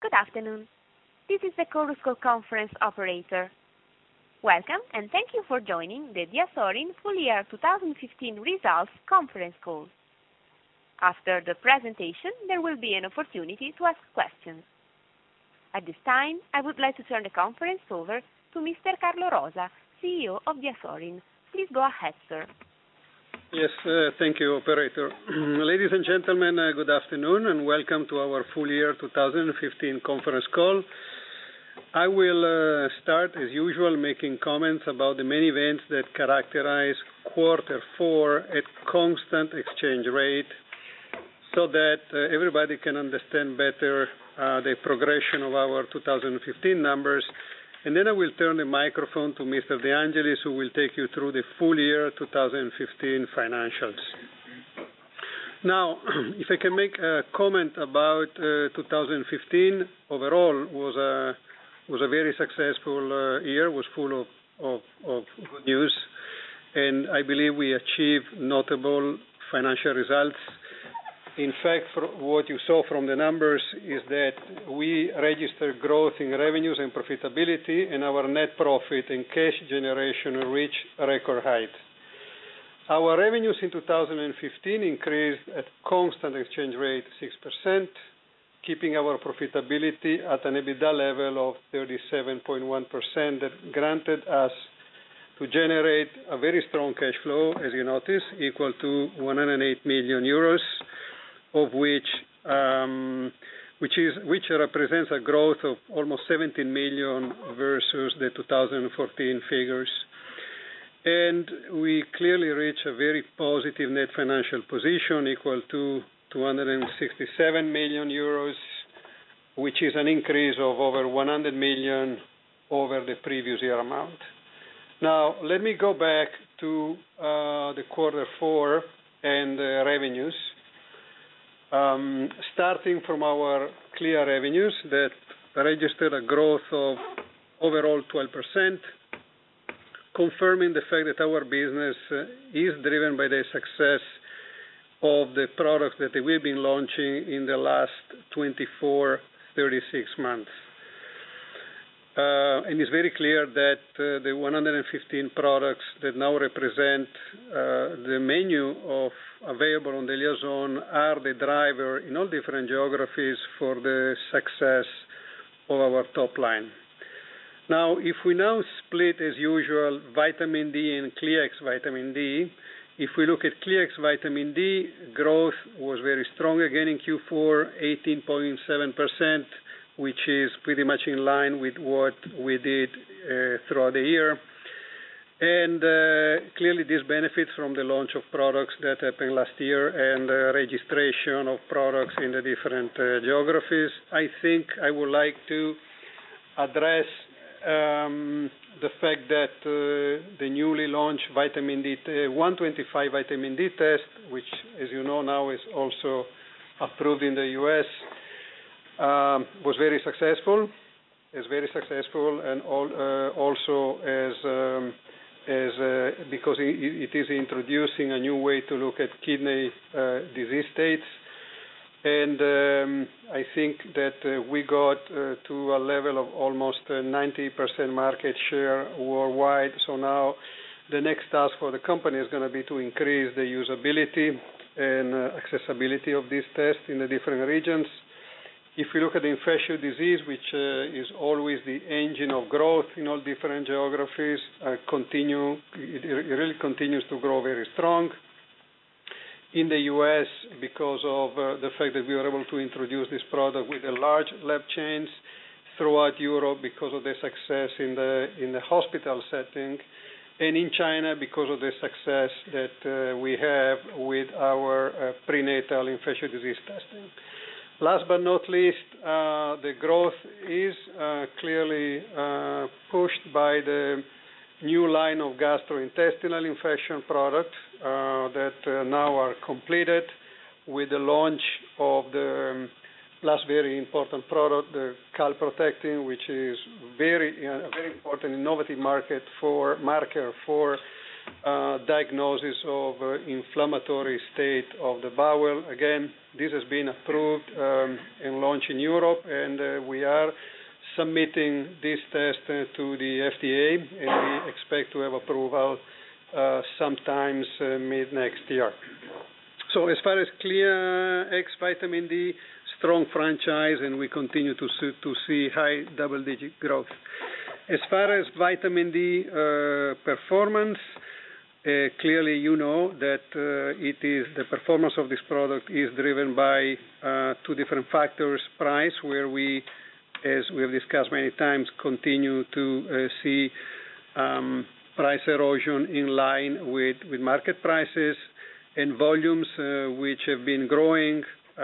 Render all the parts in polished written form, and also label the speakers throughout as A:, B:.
A: Good afternoon. This is the Chorus Call conference operator. Welcome, and thank you for joining the Diasorin Full Year 2015 Results Conference Call. After the presentation, there will be an opportunity to ask questions. At this time, I would like to turn the conference over to Mr. Carlo Rosa, CEO of Diasorin. Please go ahead, sir.
B: Yes, thank you, operator. Ladies and gentlemen, good afternoon, and welcome to our full year 2015 conference call. I will start, as usual, making comments about the main events that characterize quarter four at constant exchange rate, so that everybody can understand better the progression of our 2015 numbers. And then I will turn the microphone to Mr. De Angelis, who will take you through the full year 2015 financials. Now, if I can make a comment about 2015, overall was a very successful year, was full of good news, and I believe we achieved notable financial results. In fact, what you saw from the numbers is that we registered growth in revenues and profitability, and our net profit and cash generation reached record heights. Our revenues in 2015 increased at constant exchange rate 6%, keeping our profitability at an EBITDA level of 37.1% that granted us to generate a very strong cash flow, as you notice, equal to 108 million euros, of which represents a growth of almost 17 million versus the 2014 figures. And we clearly reach a very positive net financial position equal to 267 million euros, which is an increase of over 100 million over the previous year amount. Now, let me go back to the quarter four and revenues. Starting from our clear revenues that registered a growth of overall 12%, confirming the fact that our business is driven by the success of the products that we've been launching in the last 24-36 months. And it's very clear that the 115 products that now represent the menu of available on the Liaison are the driver in all different geographies for the success of our top line. Now, if we now split, as usual, vitamin D and Clearex vitamin D, if we look at Clearex vitamin D, growth was very strong again in Q4, 18.7%, which is pretty much in line with what we did throughout the year. And clearly this benefits from the launch of products that happened last year and registration of products in the different geographies. I think I would like to address the fact that the newly launched vitamin D, 125 vitamin D test, which as you know now is also approved in the US, was very successful. Is very successful, and also as because it is introducing a new way to look at kidney disease states, and I think that we got to a level of almost 90% market share worldwide. So now the next task for the company is going to be to increase the usability and accessibility of this test in the different regions. If we look at the infectious disease, which is always the engine of growth in all different geographies, it really continues to grow very strong. In the U.S., because of the fact that we were able to introduce this product with the large lab chains, throughout Europe because of the success in the hospital setting, and in China because of the success that we have with our prenatal infectious disease testing. Last but not least, the growth is clearly pushed by the new line of gastrointestinal infection products that now are completed with the launch of the last very important product, the calprotectin, which is a very important innovative marker for diagnosis of inflammatory state of the bowel. Again, this has been approved and launched in Europe, and we are submitting this test to the FDA, and we expect to have approval sometimes mid next year. So as far as Clear X Vitamin D, strong franchise, and we continue to see high double-digit growth. As far as vitamin D performance, clearly you know that the performance of this product is driven by two different factors. Price, where we, as we have discussed many times, continue to see price erosion in line with market prices, and volumes which have been growing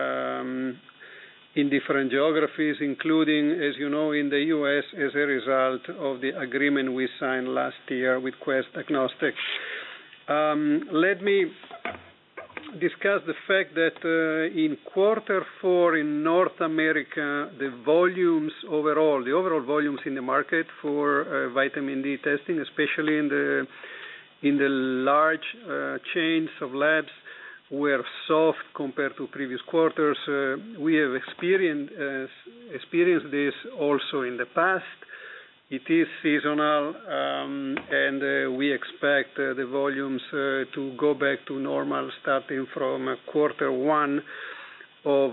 B: in different geographies, including, as you know, in the U.S. as a result of the agreement we signed last year with Quest Diagnostics. Let me discuss the fact that in quarter 4 in North America, the overall volumes in the market for vitamin D testing, especially in the large chains of labs, were soft compared to previous quarters. We have experienced this also in the past. It is seasonal, and we expect the volumes to go back to normal starting from quarter 1 of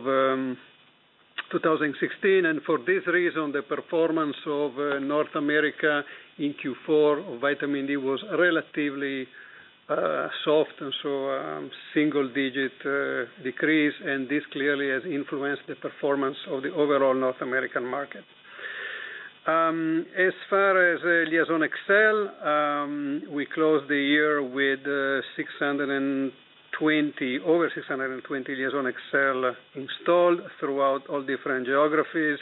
B: 2016. And for this reason, the performance of North America in Q4 of vitamin D was relatively soft, and so single-digit decrease, and this clearly has influenced the performance of the overall North American market. As far as Liaison XL, we closed the year with over 620 Liaison XL installed throughout all different geographies.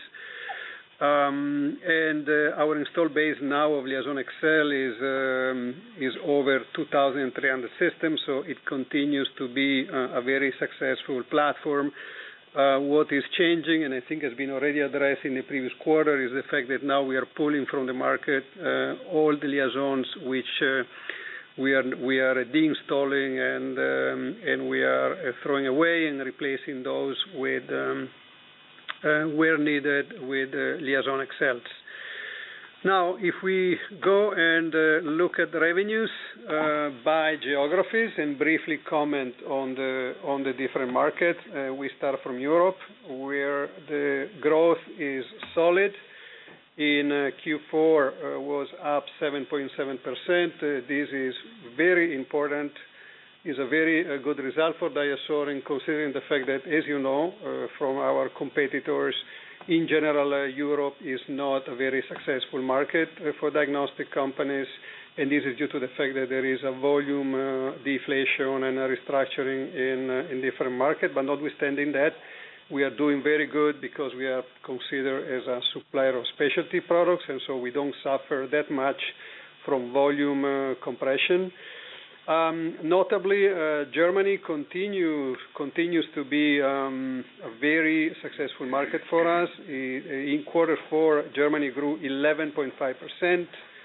B: And our install base now of Liaison XL is over 2,300 systems, so it continues to be a very successful platform. What is changing, and I think has been already addressed in the previous quarter, is the fact that now we are pulling from the market all the Liaisons which we are deinstalling and we are throwing away and replacing those with where needed with Liaison XLs. Now, if we go and look at the revenues by geographies and briefly comment on the different markets, we start from Europe, where the growth is solid. In Q4 was up 7.7%. This is very important. Is a very good result for DiaSorin, considering the fact that, as you know, from our competitors, in general, Europe is not a very successful market for diagnostic companies, and this is due to the fact that there is a volume deflation and a restructuring in different markets. But notwithstanding that, we are doing very good because we are considered as a supplier of specialty products, and so we don't suffer that much from volume compression. Notably, Germany continues to be a very successful market for us. In quarter 4, Germany grew 11.5%,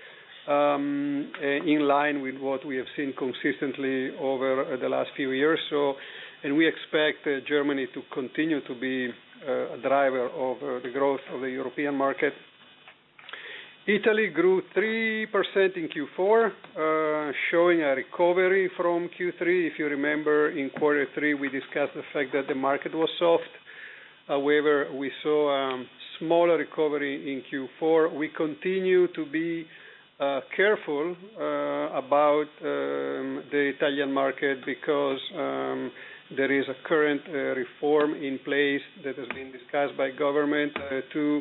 B: in line with what we have seen consistently over the last few years. And we expect Germany to continue to be a driver of the growth of the European market. Italy grew 3% in Q4, showing a recovery from Q3. If you remember, in quarter 3, we discussed the fact that the market was soft. However, we saw a smaller recovery in Q4. We continue to be careful about the Italian market because there is a current reform in place that has been discussed by government to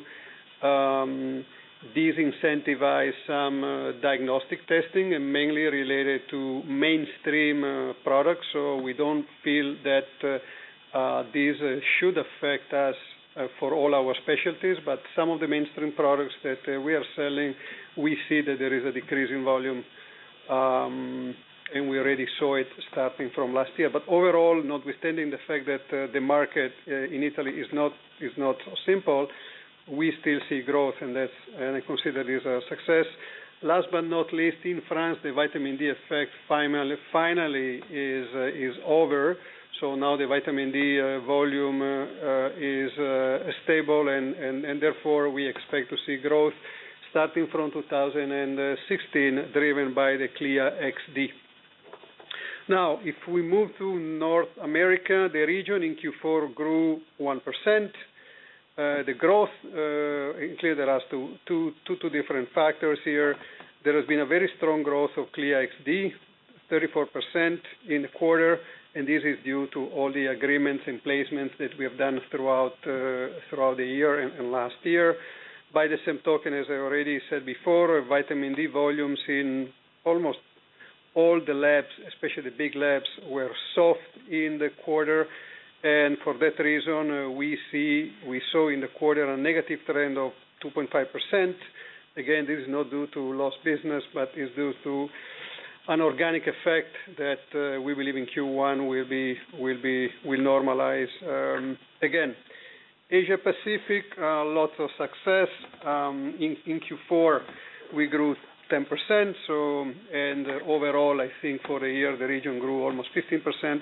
B: disincentivize some diagnostic testing, and mainly related to mainstream products. So we don't feel that these should affect us for all our specialties, but some of the mainstream products that we are selling, we see that there is a decrease in volume, and we already saw it starting from last year. But overall, notwithstanding the fact that the market in Italy is not so simple, we still see growth, and I consider this a success. Last but not least, in France, the vitamin D effect finally is over. So now the vitamin D volume is stable, and therefore we expect to see growth starting from 2016, driven by the Clia XD. Now, if we move to North America, the region in Q4 grew 1%. The growth, clearly there are two different factors here. There has been a very strong growth of Clia XD, 34% in the quarter, and this is due to all the agreements and placements that we have done throughout the year and last year. By the same token, as I already said before, vitamin D volumes in almost all the labs, especially the big labs, were soft in the quarter, and for that reason, we saw in the quarter a negative trend of 2.5%. Again, this is not due to lost business, but is due to an organic effect that we believe in Q1 will normalize again. Asia Pacific, lots of success. In Q4, we grew 10%. And overall, I think for the year, the region grew almost 15%.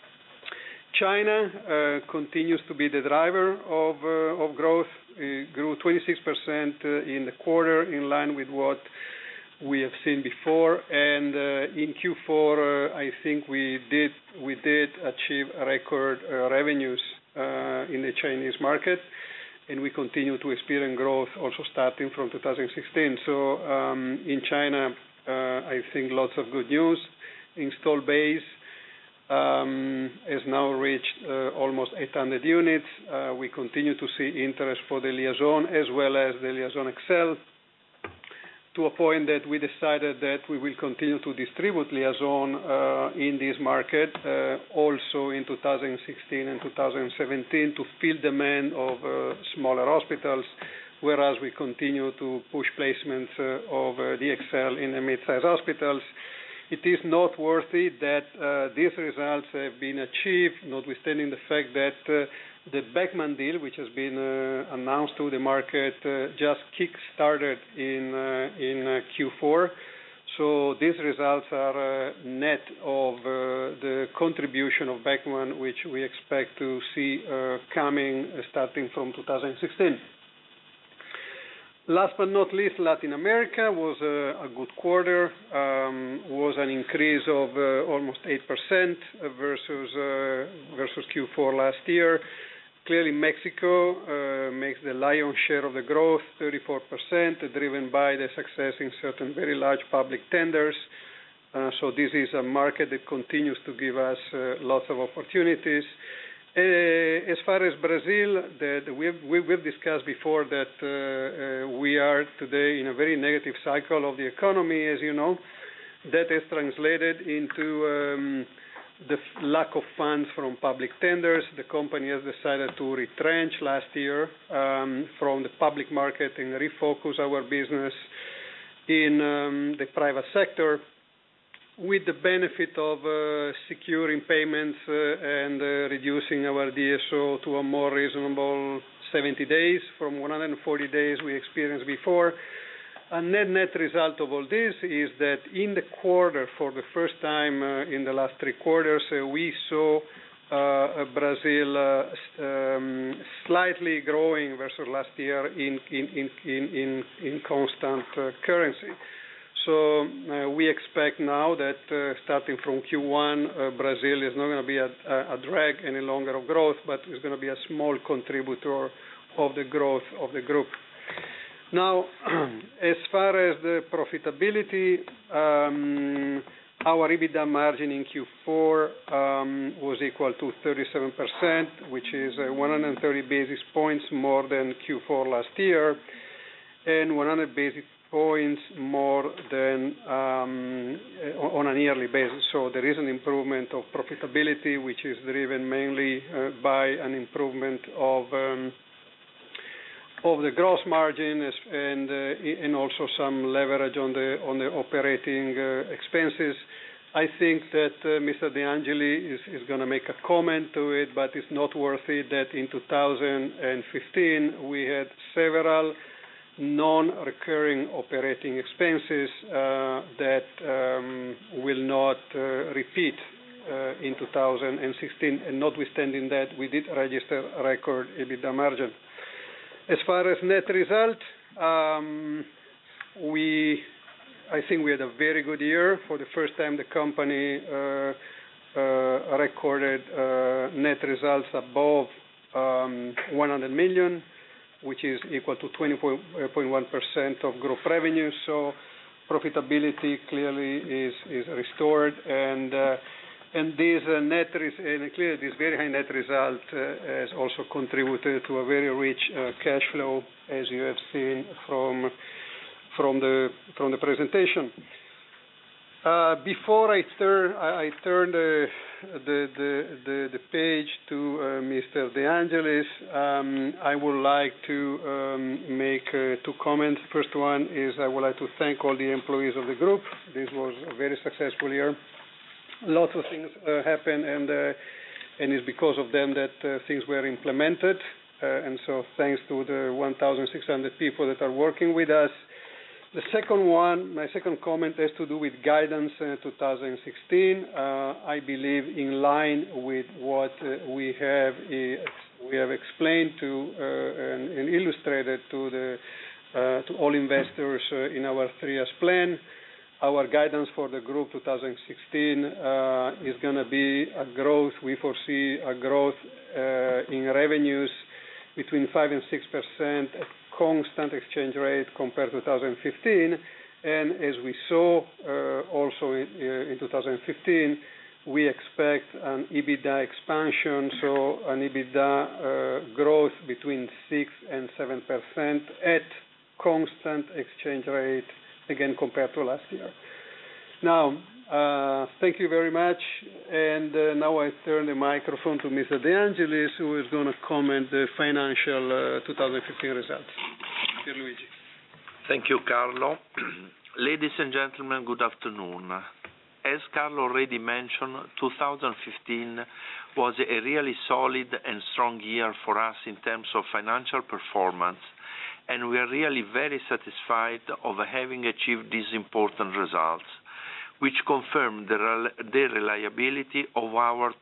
B: China continues to be the driver of growth. It grew 26% in the quarter, in line with what we have seen before. And in Q4, I think we did achieve record revenues in the Chinese market, and we continue to experience growth also starting from 2016. So in China, I think lots of good news. Install base has now reached almost 800 units. We continue to see interest for the Liaison as well as the Liaison XL, to a point that we decided that we will continue to distribute Liaison in this market also in 2016 and 2017 to fill demand of smaller hospitals, whereas we continue to push placements of the XL in the mid-sized hospitals. It is noteworthy that these results have been achieved, notwithstanding the fact that the Beckman deal, which has been announced to the market, just kick-started in Q4. So these results are net of the contribution of Beckman, which we expect to see coming starting from 2016. Last but not least, Latin America was a good quarter, was an increase of almost 8% versus Q4 last year. Clearly, Mexico makes the lion's share of the growth, 34%, driven by the success in certain very large public tenders. So this is a market that continues to give us lots of opportunities. As far as Brazil, we've discussed before that we are today in a very negative cycle of the economy, as you know. That is translated into the lack of funds from public tenders. The company has decided to retrench last year from the public market and refocus our business in the private sector, with the benefit of securing payments and reducing our DSO to a more reasonable 70 days from 140 days we experienced before. A net result of all this is that in the quarter, for the first time in the last 3 quarters, we saw Brazil slightly growing versus last year in constant currency. So we expect now that starting from Q1, Brazil is not going to be a drag any longer of growth, but is going to be a small contributor of the growth of the group. Now, as far as the profitability, our EBITDA margin in Q4 was equal to 37%, which is 130 basis points more than Q4 last year, and 100 basis points more than on a yearly basis. So there is an improvement of profitability, which is driven mainly by an improvement of the gross margin and also some leverage on the operating expenses. I think that Mr. De Angeli is going to make a comment to it, but it's noteworthy that in 2015 we had several non-recurring operating expenses that will not repeat in 2016, and notwithstanding that, we did register a record EBITDA margin. As far as net result, I think we had a very good year. For the first time, the company recorded net results above 100 million, which is equal to 20.1% of group revenue. So profitability clearly is restored, and this this very high net result has also contributed to a very rich cash flow, as you have seen from the presentation. Before I turn the page to Mr. De Angelis, I would like to make two comments. First one is I would like to thank all the employees of the group. This was a very successful year. Lots of things happened, and it's because of them that things were implemented. And so thanks to the 1,600 people that are working with us. The second one, my second comment, has to do with guidance 2016. I believe in line with what we have explained to and illustrated to all investors in our 3 years plan. Our guidance for the group 2016 is going to be a growth. We foresee a growth in revenues between 5 and 6% at constant exchange rate compared to 2015. And as we saw also in 2015, we expect an EBITDA expansion, so an EBITDA growth between 6 and 7% at constant exchange rate, again compared to last year. Now, thank you very much, and now I turn the microphone to Mr. De Angelis, who is going to comment the financial 2015 results. Pierluigi.
C: Thank you, Carlo. Ladies and gentlemen, good afternoon. As Carlo already mentioned, 2015 was a really solid and strong year for us in terms of financial performance, and we are really very satisfied of having achieved these important results, which confirm the reliability of our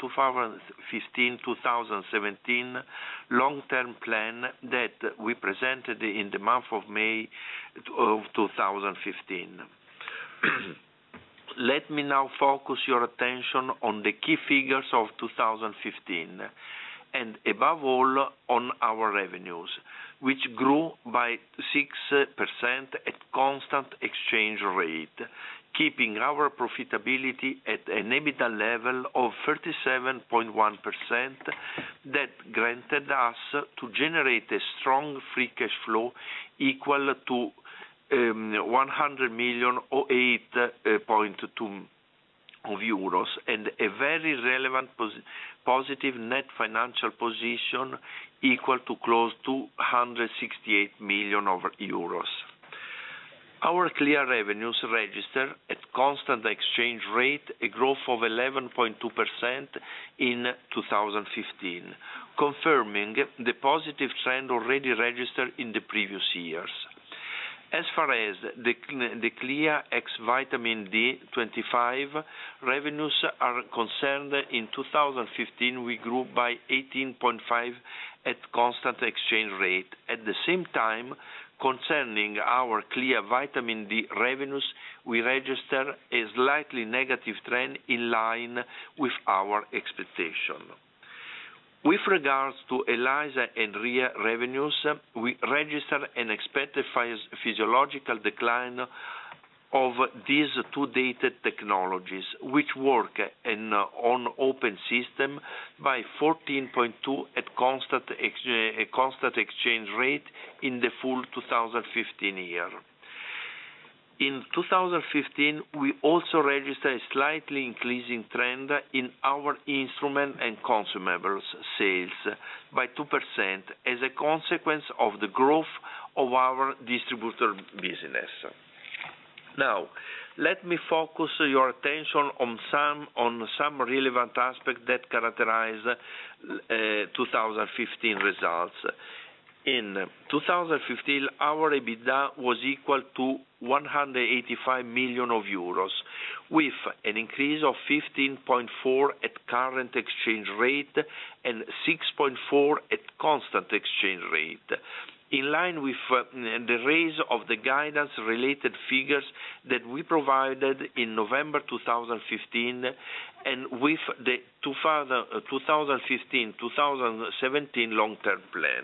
C: 2015-2017 long-term plan that we presented in the month of May of 2015. Let me now focus your attention on the key figures of 2015, and above all on our revenues, which grew by 6% at constant exchange rate, keeping our profitability at an EBITDA level of 37.1% that granted us to generate a strong free cash flow equal to 100 million or 8.2 of euros, and a very relevant positive net financial position equal to close to 168 million euros. Our clear revenues register at constant exchange rate a growth of 11.2% in 2015, confirming the positive trend already registered in the previous years. As far as the Clea ex vitamin D25 revenues are concerned, in 2015 we grew by 18.5% at constant exchange rate. At the same time, concerning our Clea vitamin D revenues, we register a slightly negative trend in line with our expectation. With regards to ELISA and RIA revenues, we register an expected physiological decline of these two dated technologies, which work on open system by 14.2% at constant exchange rate in the full 2015 year. In 2015, we also registered a slightly increasing trend in our instrument and consumables sales by 2% as a consequence of the growth of our distributor business. Now, let me focus your attention on some relevant aspects that characterize 2015 results. In 2015, our EBITDA was equal to 185 million euros, with an increase of 15.4 at current exchange rate and 6.4 at constant exchange rate, in line with the raise of the guidance-related figures that we provided in November 2015 and with the 2015-2017 long-term plan.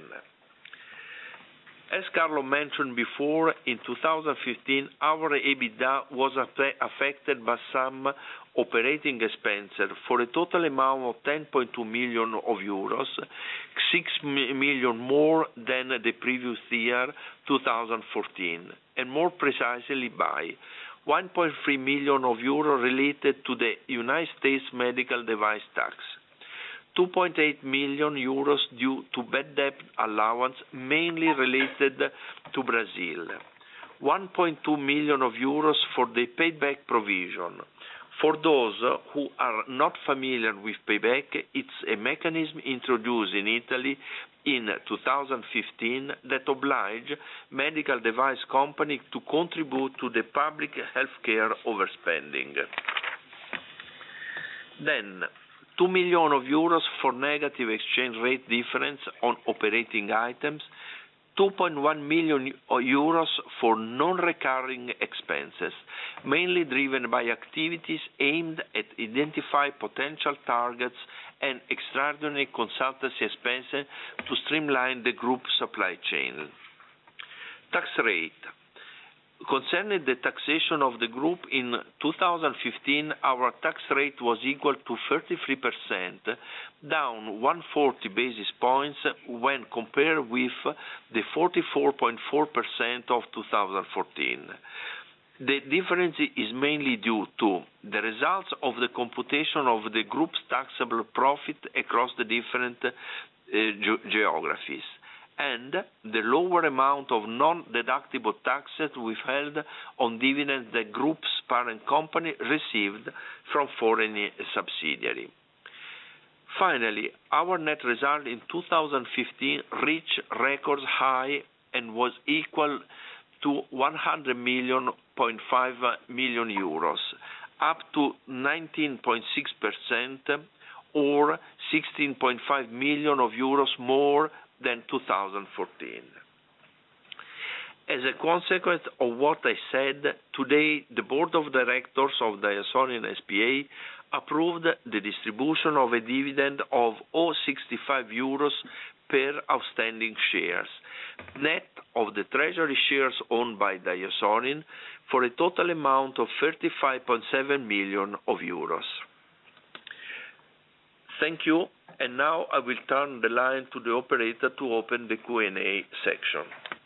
C: As Carlo mentioned before, in 2015, our EBITDA was affected by some operating expenses for a total amount of 10.2 million euros, 6 million more than the previous year, 2014, and more precisely by 1.3 million euros related to the United States medical device tax, 2.8 million euros due to bad debt allowance mainly related to Brazil, 1.2 million euros for the payback provision. For those who are not familiar with payback, it's a mechanism introduced in Italy in 2015 that oblige medical device companies to contribute to the public healthcare overspending. Then, 2 million euros for negative exchange rate difference on operating items, 2.1 million euros for non-recurring expenses, mainly driven by activities aimed at identifying potential targets and extraordinary consultancy expenses to streamline the group supply chain. Tax rate. Concerning the taxation of the group in 2015, our tax rate was equal to 33%, down 140 basis points when compared with the 44.4% of 2014. The difference is mainly due to the results of the computation of the group's taxable profit across the different geographies, and the lower amount of non-deductible taxes withheld on dividends the group's parent company received from foreign subsidiary. Finally, our net result in 2015 reached record high and was equal to 100.5 million euros, up to 19.6% or 16.5 million euros more than 2014. As a consequence of what I said, today the Board of Directors of DiaSorin S.p.A. approved the distribution of a dividend of 0.65 euros per outstanding shares, net of the treasury shares owned by DiaSorin, for a total amount of 35.7 million euros. Thank you, and now I will turn the line to the operator to open the Q&A section.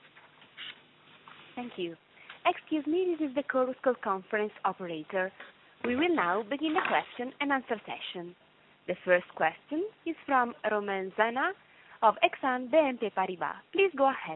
A: Thank you. Excuse me, this is the Chorus Call conference operator. We will now begin the question and answer session. The first question is from Romain Zana of Exane BNP Paribas. Please go ahead.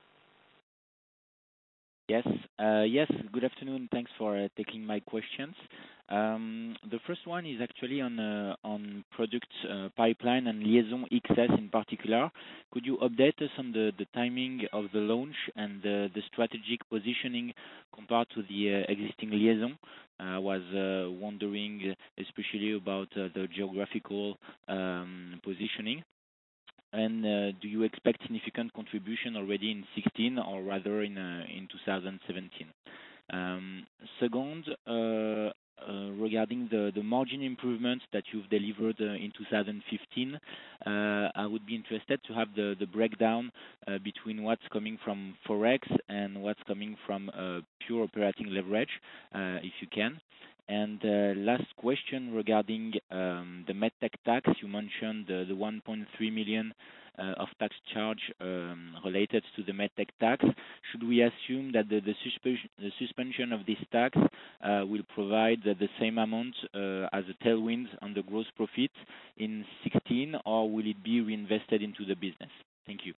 D: Yes, good afternoon. Thanks for taking my questions. The first one is actually on product pipeline and Liaison XS in particular. Could you update us on the timing of the launch and the strategic positioning compared to the existing Liaison? I was wondering especially about the geographical positioning. And do you expect significant contribution already in 2016 or rather in 2017? Second, regarding the margin improvements that you've delivered in 2015, I would be interested to have the breakdown between what's coming from Forex and what's coming from pure operating leverage, if you can. And last question regarding the MedTech tax. You mentioned the 1.3 million of tax charge related to the MedTech tax. Should we assume that the suspension of this tax will provide the same amount as a tailwind on the gross profit in 2016, or will it be reinvested into the business? Thank you.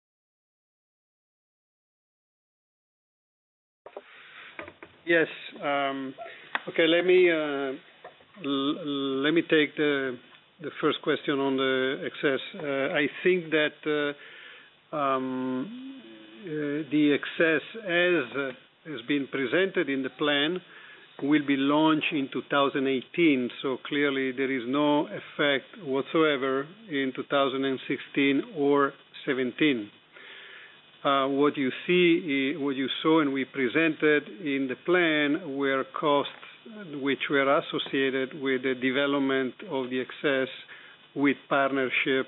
B: Yes. Okay, let me take the first question on the excess. I think that the excess as has been presented in the plan will be launched in 2018. So clearly there is no effect whatsoever in 2016 or 17. What you saw and we presented in the plan were costs which were associated with the development of the excess with the partnership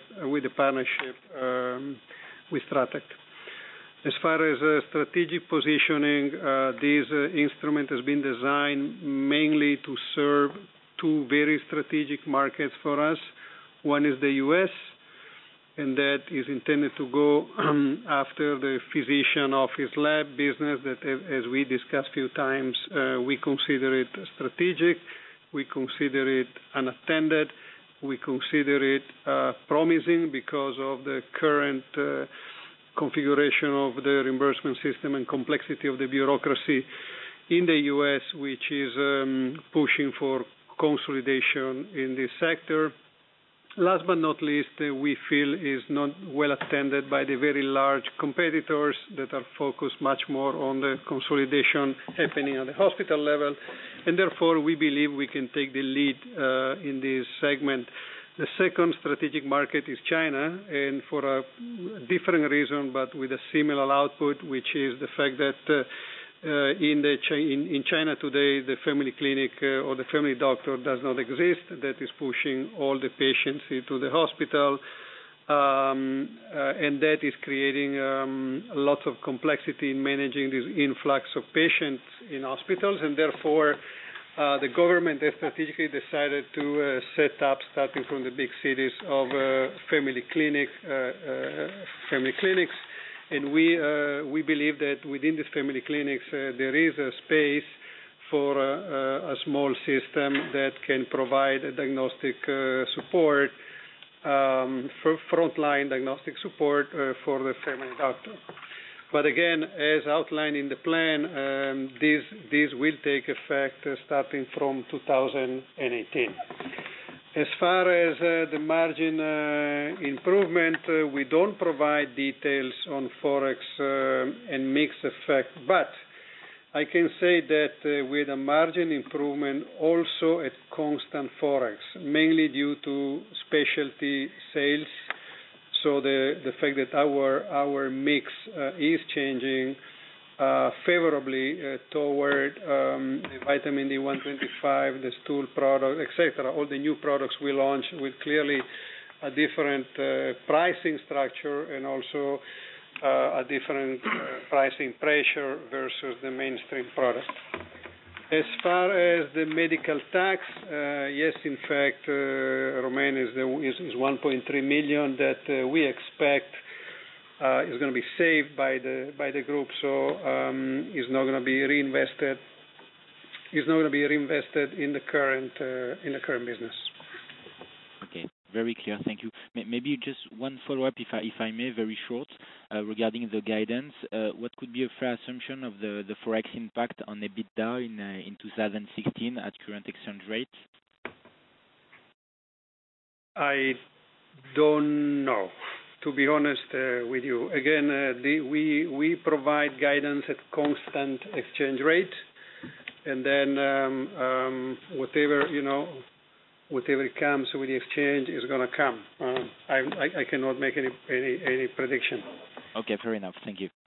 B: with Stratec. As far as strategic positioning, this instrument has been designed mainly to serve two very strategic markets for us. One is the U.S., and that is intended to go after the physician office lab business that, as we discussed a few times, we consider it strategic, we consider it unattended, we consider it promising because of the current configuration of the reimbursement system and complexity of the bureaucracy in the U.S., which is pushing for consolidation in this sector. Last but not least, we feel is not well attended by the very large competitors that are focused much more on the consolidation happening at the hospital level, and therefore we believe we can take the lead in this segment. The second strategic market is China, and for a different reason but with a similar output, which is the fact that in China today, the family clinic or the family doctor does not exist. That is pushing all the patients into the hospital, and that is creating lots of complexity in managing this influx of patients in hospitals, and therefore the government has strategically decided to set up, starting from the big cities, of family clinics. And we believe that within these family clinics there is a space for a small system that can provide a diagnostic support, frontline diagnostic support for the family doctor. But again, as outlined in the plan, this will take effect starting from 2018. As far as the margin improvement, we don't provide details on Forex and mix effect, but I can say that with a margin improvement also at constant Forex, mainly due to specialty sales, so the fact that our mix is changing favorably toward the vitamin D125, the stool product, etc. All the new products we launch with clearly a different pricing structure and also a different pricing pressure versus the mainstream product. As far as the medical tax, yes, in fact, Romain is 1.3 million that we expect is going to be saved by the group, so is not going to be reinvested. Is not going to be reinvested in the current business.
D: Okay, very clear. Thank you. Maybe just one follow-up, if I may, very short, regarding the guidance. What could be a fair assumption of the forex impact on EBITDA in 2016 at current exchange rates?
B: I don't know, to be honest with you. Again, we provide guidance at constant exchange rate, and then whatever comes with the exchange is going to come. I cannot make any prediction.
D: Okay, fair enough. Thank you.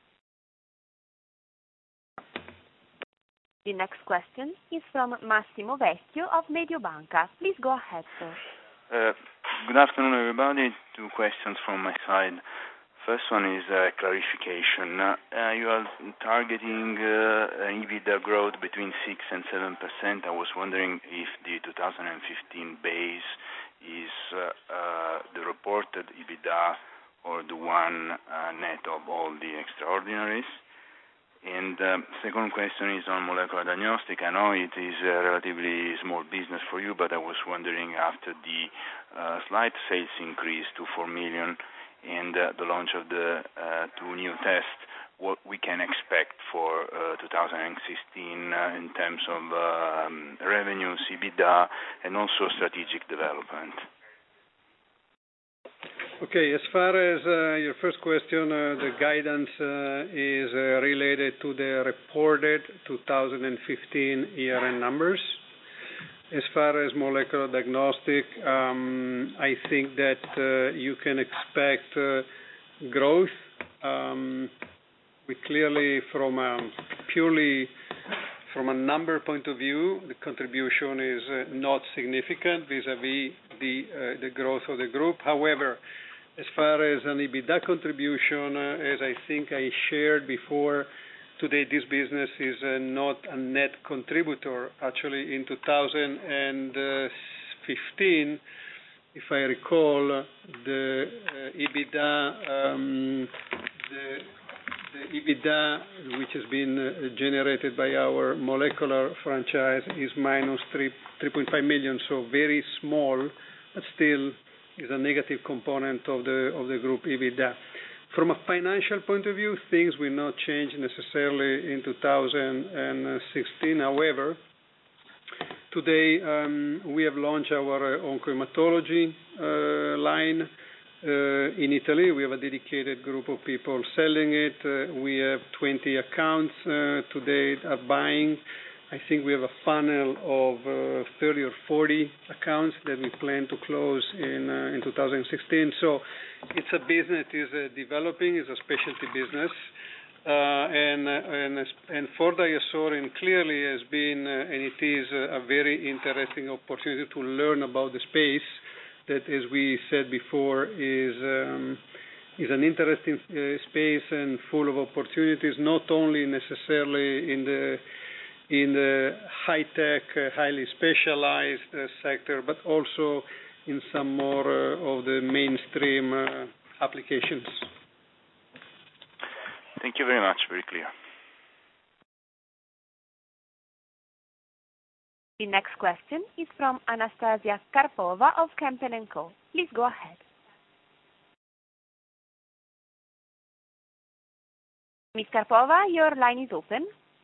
A: The next question is from Massimo Vecchio of Mediobanca. Please go ahead, sir.
E: Good afternoon, everybody. Two questions from my side. First one is clarification. You are targeting EBITDA growth between 6 and 7%. I was wondering if the 2015 base is the reported EBITDA or the one net of all the extraordinaries. And second question is on molecular diagnostic. I know it is a relatively small business for you, but I was wondering, after the slight sales increase to 4 million and the launch of the two new tests, what we can expect for 2016 in terms of revenues, EBITDA, and also strategic development.
B: Okay, as far as your first question, the guidance is related to the reported 2015 year-end numbers. As far as molecular diagnostic, I think that you can expect growth. We clearly, purely from a number point of view, the contribution is not significant vis-à-vis the growth of the group. However, as far as an EBITDA contribution, as I think I shared before, today this business is not a net contributor. Actually, in 2015, if I recall, the EBITDA which has been generated by our molecular franchise is minus 3.5 million, so very small, but still is a negative component of the group EBITDA. From a financial point of view, things will not change necessarily in 2016. However, today we have launched our oncohematology line in Italy. We have a dedicated group of people selling it. We have 20 accounts today are buying. I think we have a funnel of 30 or 40 accounts that we plan to close in 2016. So it's a business that is developing, is a specialty business. And for DiaSorin clearly has been, and it is a very interesting opportunity to learn about the space that, as we said before, is an interesting space and full of opportunities, not only necessarily in the high-tech, highly specialized sector, but also in some more of the mainstream applications.
E: Thank you very much. Very clear.
A: The next question is from Anastasia Karpova of Kempen & Co. Please go ahead. Ms. Karpova, your line is open.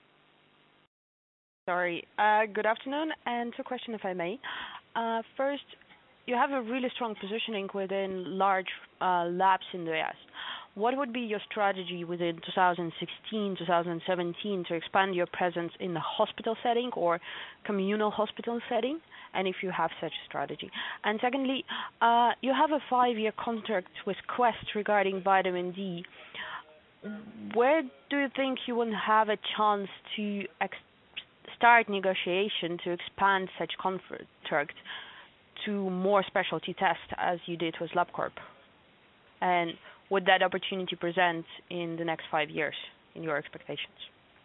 F: Sorry. Good afternoon, and two questions, if I may. First, you have a really strong positioning within large labs in the US. What would be your strategy within 2016, 2017 to expand your presence in the hospital setting or communal hospital setting, and if you have such a strategy? And secondly, you have a 5-year contract with Quest regarding vitamin D. Where do you think you will have a chance to start negotiation to expand such contract to more specialty tests as you did with LabCorp? And would that opportunity present in the next 5 years in your expectations?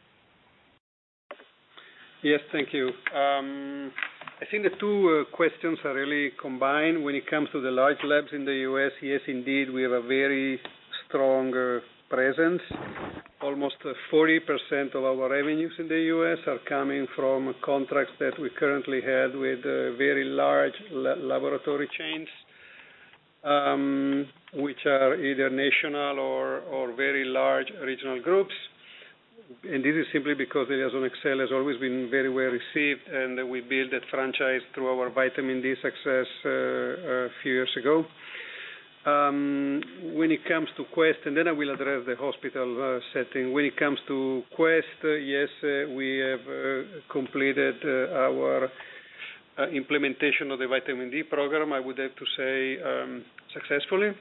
B: Yes, thank you. I think the two questions are really combined. When it comes to the large labs in the US, yes, indeed, we have a very strong presence. Almost 40% of our revenues in the US are coming from contracts that we currently had with very large laboratory chains, which are either national or very large regional groups. And this is simply because the Liaison XL has always been very well received, and we built that franchise through our vitamin D success a few years ago. When it comes to Quest, and then I will address the hospital setting. When it comes to Quest, yes, we have completed our implementation of the vitamin D program, I would have to say, successfully.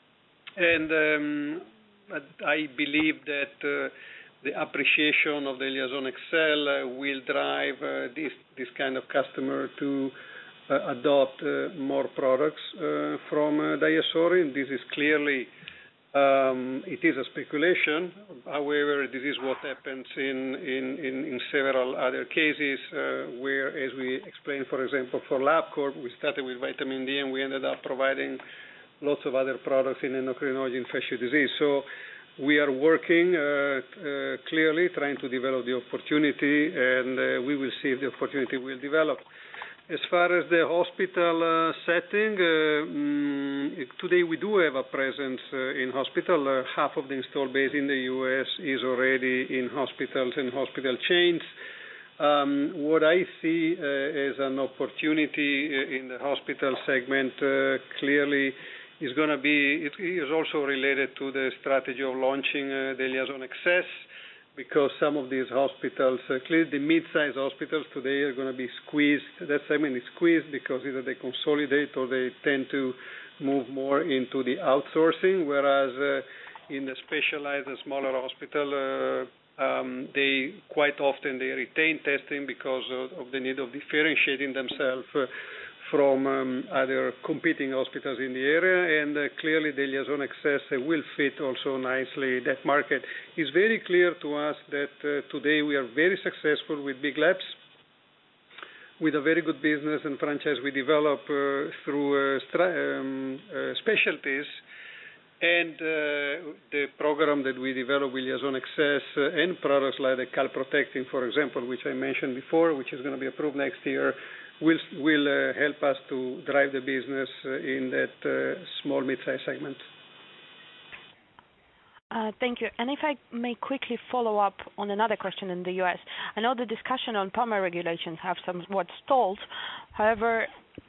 B: And I believe that the appreciation of the Liaison XL will drive this kind of customer to adopt more products from DiaSorin. This is clearly, it is a speculation. However, this is what happens in several other cases where, as we explained, for example, for LabCorp, we started with vitamin D and we ended up providing lots of other products in endocrinology, infectious disease. So we are working clearly trying to develop the opportunity, and we will see if the opportunity will develop. As far as the hospital setting, today we do have a presence in hospital. Half of the installed base in the U.S. is already in hospitals and hospital chains. What I see as an opportunity in the hospital segment clearly is going to be, it is also related to the strategy of launching the Liaison XS, because some of these hospitals, clearly the mid-sized hospitals today are going to be squeezed. That segment is squeezed because either they consolidate or they tend to move more into the outsourcing, whereas in the specialized and smaller hospital, they quite often they retain testing because of the need of differentiating themselves from other competing hospitals in the area, and clearly the Liaison XS will fit also nicely that market. It's very clear to us that today we are very successful with big labs, with a very good business and franchise we develop through specialties, and the program that we develop with Liaison XS and products like the calprotectin, for example, which I mentioned before, which is going to be approved next year, will help us to drive the business in that small mid-size segment.
F: Thank you. And if I may quickly follow up on another question in the U.S. I know the discussion on PAMA regulations have somewhat stalled. However,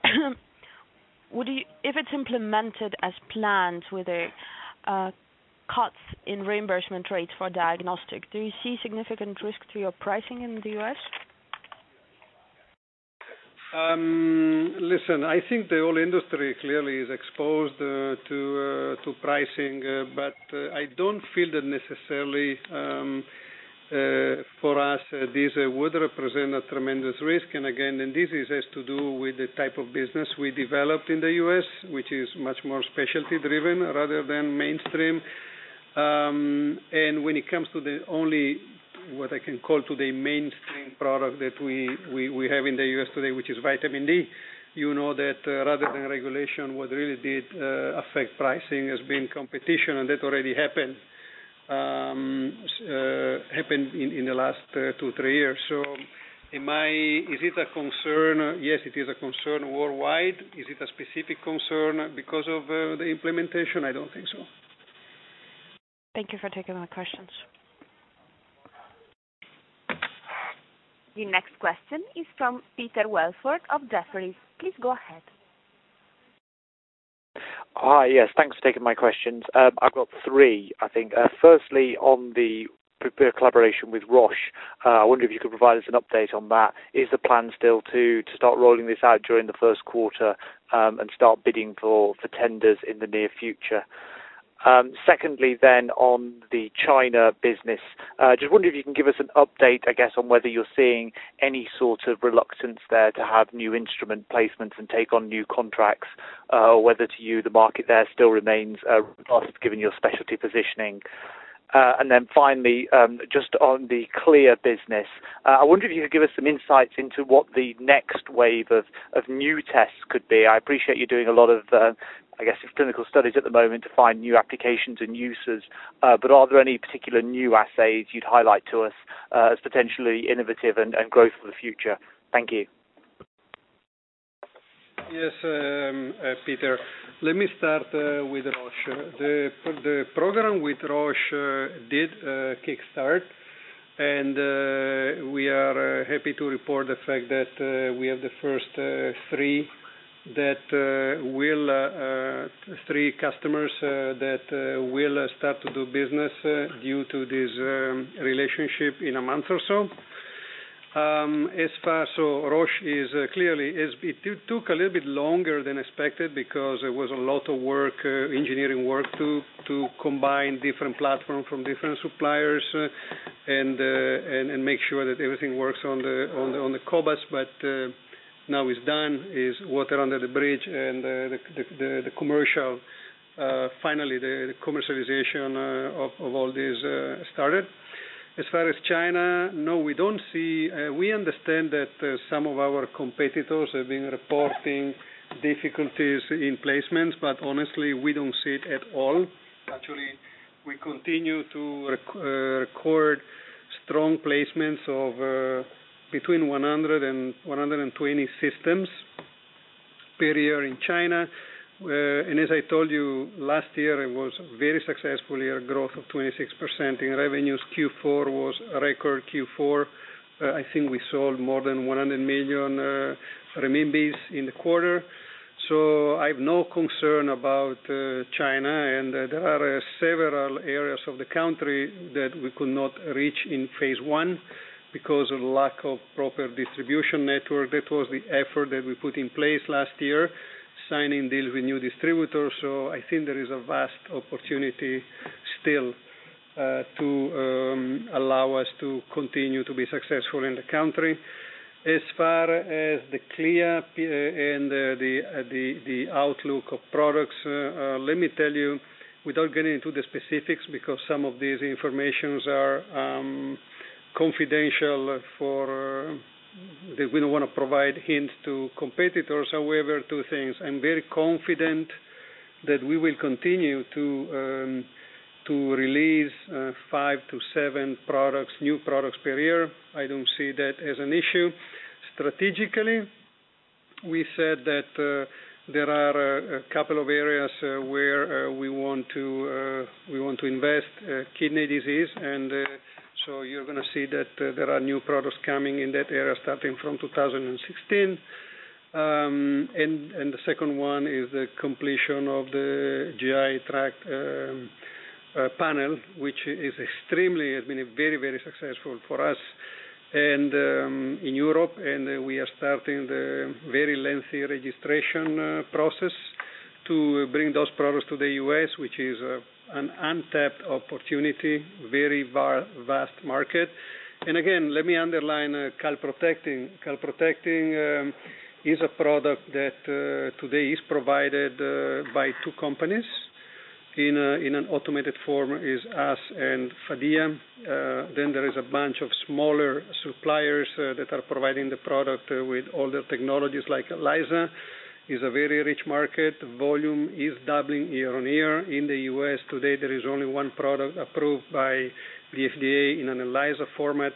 F: if it's implemented as planned with a cuts in reimbursement rates for diagnostic, do you see significant risk to your pricing in the U.S.?
B: Listen, I think the whole industry clearly is exposed to pricing, but I don't feel that necessarily for us this would represent a tremendous risk. And again, and this has to do with the type of business we developed in the U.S., which is much more specialty driven rather than mainstream. And when it comes to the only what I can call today mainstream product that we have in the U.S. today, which is vitamin D, you know that rather than regulation, what really did affect pricing has been competition, and that already happened in the last 2-3 years. So is it a concern? Yes, it is a concern worldwide. Is it a specific concern because of the implementation? I don't think so.
F: Thank you for taking my questions.
A: The next question is from Peter Welford of Jefferies. Please go ahead.
G: Hi, yes, thanks for taking my questions. I've got 3, I think. Firstly, on the collaboration with Roche, I wonder if you could provide us an update on that. Is the plan still to start rolling this out during the first quarter and start bidding for tenders in the near future? Secondly, then, on the China business, just wonder if you can give us an update, I guess, on whether you're seeing any sort of reluctance there to have new instrument placements and take on new contracts, or whether to you the market there still remains robust given your specialty positioning. And then finally, just on the Clear business, I wonder if you could give us some insights into what the next wave of new tests could be. I appreciate you're doing a lot of, I guess, clinical studies at the moment to find new applications and uses, but are there any particular new assays you'd highlight to us as potentially innovative and growth for the future? Thank you.
B: Yes, Peter. Let me start with Roche. The program with Roche did kickstart, and we are happy to report the fact that we have the first 3 customers that will start to do business due to this relationship in a month or so. Roche is clearly, it took a little bit longer than expected because there was a lot of work, engineering work to combine different platforms from different suppliers and make sure that everything works on the cobas, but now it's done, is water under the bridge, and the commercial, finally the commercialization of all this started. As far as China, no, we don't see, we understand that some of our competitors have been reporting difficulties in placements, but honestly, we don't see it at all. Actually, we continue to record strong placements of between 100 and 120 systems per year in China. And as I told you, last year it was very successful year, growth of 26% in revenues. Q4 was a record Q4. I think we sold more than 100 million renminbis in the quarter. So I have no concern about China, and there are several areas of the country that we could not reach in phase one because of lack of proper distribution network. That was the effort that we put in place last year, signing deals with new distributors. So I think there is a vast opportunity still to allow us to continue to be successful in the country. As far as the CLIA and the outlook of products, let me tell you, without getting into the specifics, because some of these informations are confidential that we don't want to provide hints to competitors. However, two things. I'm very confident that we will continue to release 5 to 7 products, new products per year. I don't see that as an issue. Strategically, we said that there are a couple of areas where we want to invest, kidney disease, and so you're going to see that there are new products coming in that area starting from 2016. And the second one is the completion of the GI tract panel, which has been very, very successful for us and in Europe, and we are starting the very lengthy registration process to bring those products to the US, which is an untapped opportunity, very vast market. And again, let me underline calprotectin. Calprotectin is a product that today is provided by 2 companies. In an automated form is us and Fadia. Then there is a bunch of smaller suppliers that are providing the product with older technologies like ELISA. Is a very rich market. Volume is doubling year on year. In the US today, there is only 1 product approved by the FDA in an ELISA format.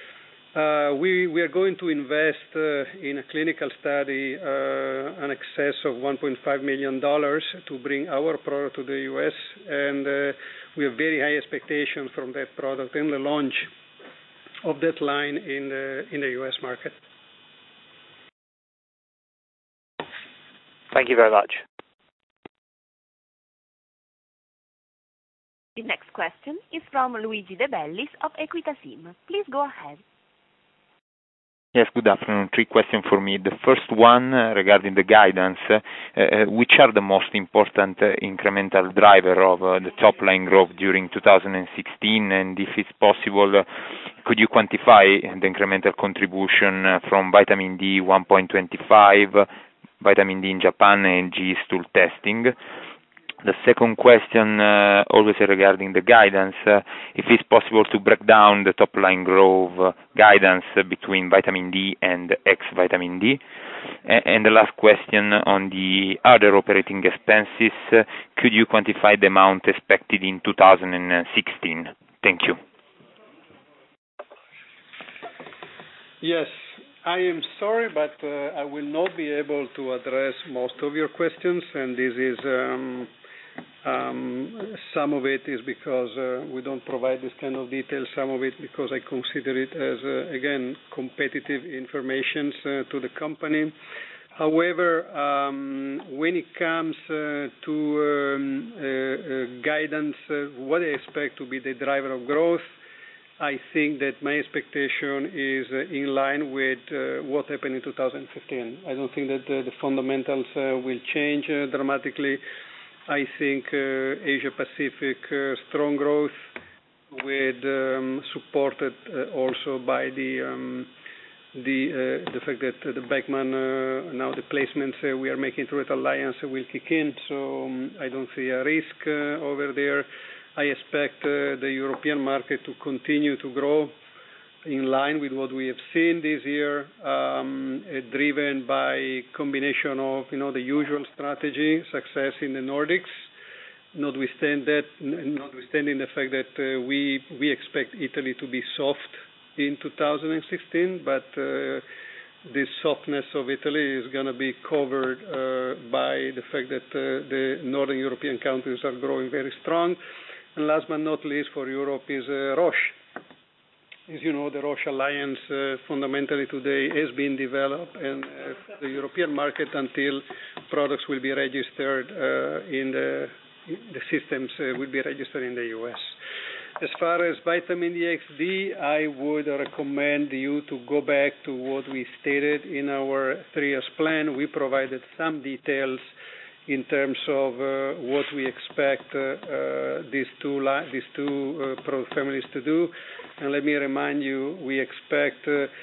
B: We are going to invest in a clinical study an excess of $1.5 million to bring our product to the US, and we have very high expectations from that product and the launch of that line in the US market.
G: Thank you very much.
A: The next question is from Luigi De Bellis of Equita SIM. Please go ahead.
H: Yes, good afternoon. 3 questions for me. The first one regarding the guidance. Which are the most important incremental driver of the top line growth during 2016? And if it's possible, could you quantify the incremental contribution from vitamin D 1.25, vitamin D in Japan, and GE stool testing? The second question, always regarding the guidance, if it's possible to break down the top line growth guidance between vitamin D and ex-vitamin D. And the last question on the other operating expenses, could you quantify the amount expected in 2016? Thank you.
B: Yes. I am sorry, but I will not be able to address most of your questions, and this is some of it is because we don't provide this kind of detail, some of it because I consider it as, again, competitive information to the company. However, when it comes to guidance, what I expect to be the driver of growth, I think that my expectation is in line with what happened in 2015. I don't think that the fundamentals will change dramatically. I think Asia Pacific strong growth with supported also by the fact that the Beckman now the placements we are making through that alliance will kick in. So I don't see a risk over there. I expect the European market to continue to grow in line with what we have seen this year, driven by combination of the usual strategy, success in the Nordics, notwithstanding the fact that we expect Italy to be soft in 2016, but this softness of Italy is going to be covered by the fact that the Northern European countries are growing very strong. And last but not least for Europe is Roche. As you know, the Roche Alliance fundamentally today has been developed, and the European market until products will be registered in the systems will be registered in the U.S. As far as vitamin D XD, I would recommend you to go back to what we stated in our 3 years plan. We provided some details in terms of what we expect these two product families to do. And let me remind you, we expect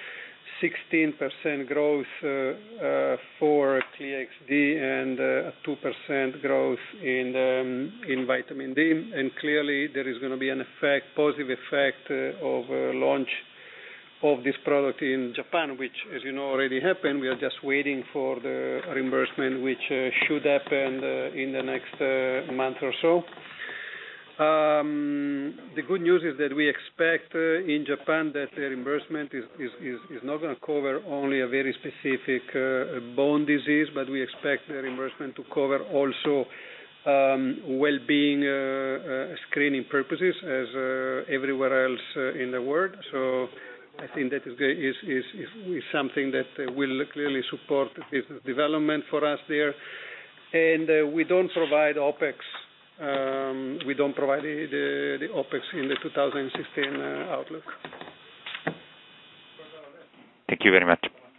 B: 16% growth for Clea XD and 2% growth in vitamin D. And clearly, there is going to be an positive effect of launch of this product in Japan, which, as you know, already happened. We are just waiting for the reimbursement, which should happen in the next month or so. The good news is that we expect in Japan that the reimbursement is not going to cover only a very specific bone disease, but we expect the reimbursement to cover also well-being screening purposes as everywhere else in the world. So I think that is something that will clearly support business development for us there. And we don't provide OPEX. We don't provide the OPEX in the 2016 outlook.
H: Thank you very much.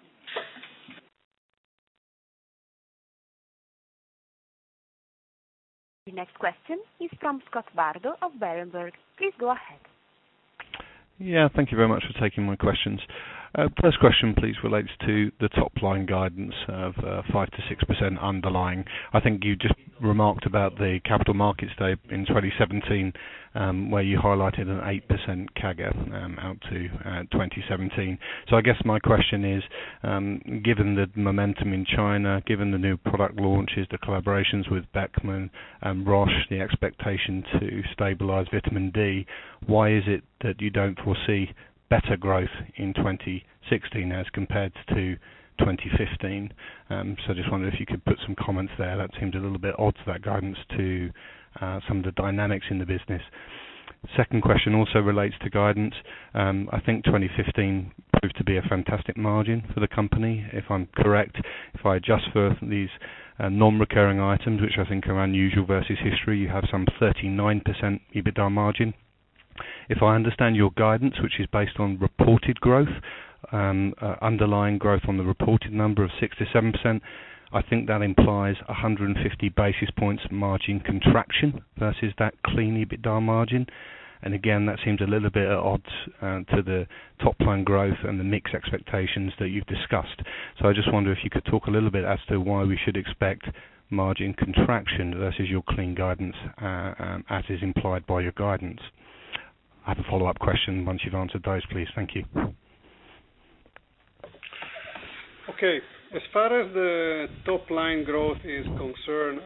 A: The next question is from Scott Bardo of Berenberg. Please go ahead.
I: Yeah, thank you very much for taking my questions. First question, please, relates to the top-line guidance of 5 to 6% underlying. I think you just remarked about the Capital Markets Day in 2017, where you highlighted an 8% CAGR out to 2017. So I guess my question is, given the momentum in China, given the new product launches, the collaborations with Beckman and Roche, the expectation to stabilize vitamin D, why is it that you don't foresee better growth in 2016 as compared to 2015? So I just wondered if you could put some comments there. That seems a little bit odd to that guidance to some of the dynamics in the business. Second question also relates to guidance. I think 2015 proved to be a fantastic margin for the company, if I'm correct. If I adjust for these non-recurring items, which I think are unusual versus history, you have some 39% EBITDA margin. If I understand your guidance, which is based on reported growth, underlying growth on the reported number of 6 to 7%, I think that implies 150 basis points margin contraction versus that clean EBITDA margin. And again, that seems a little bit at odds to the top-line growth and the mix expectations that you've discussed. So I just wonder if you could talk a little bit as to why we should expect margin contraction versus your clean guidance as is implied by your guidance. I have a follow-up question once you've answered those, please. Thank you.
B: Okay. As far as the top-line growth is concerned,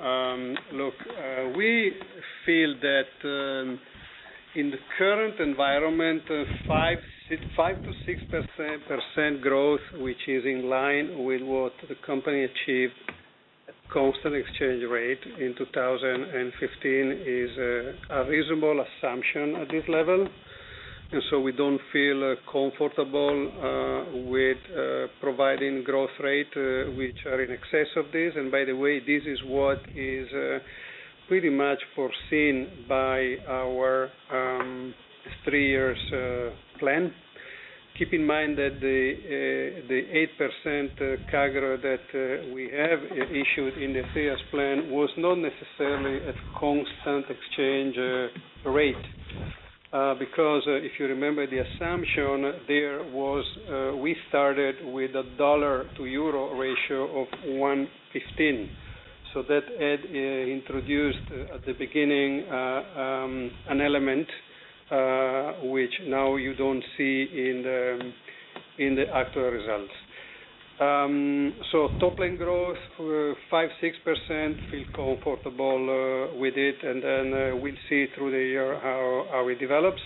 B: we feel that in the current environment, 5 to 6% growth, which is in line with what the company achieved at constant exchange rate in 2015, is a reasonable assumption at this level. And so we don't feel comfortable with providing growth rate which are in excess of this. And by the way, this is what is pretty much foreseen by our 3 years plan. Keep in mind that the 8% CAGR that we have issued in the 3 years plan was not necessarily at constant exchange rate. Because if you remember the assumption, there was we started with a dollar to euro ratio of 1.15. So that had introduced at the beginning an element which now you don't see in the actual results. So top line growth 5-6%, feel comfortable with it, and then we'll see through the year how it develops.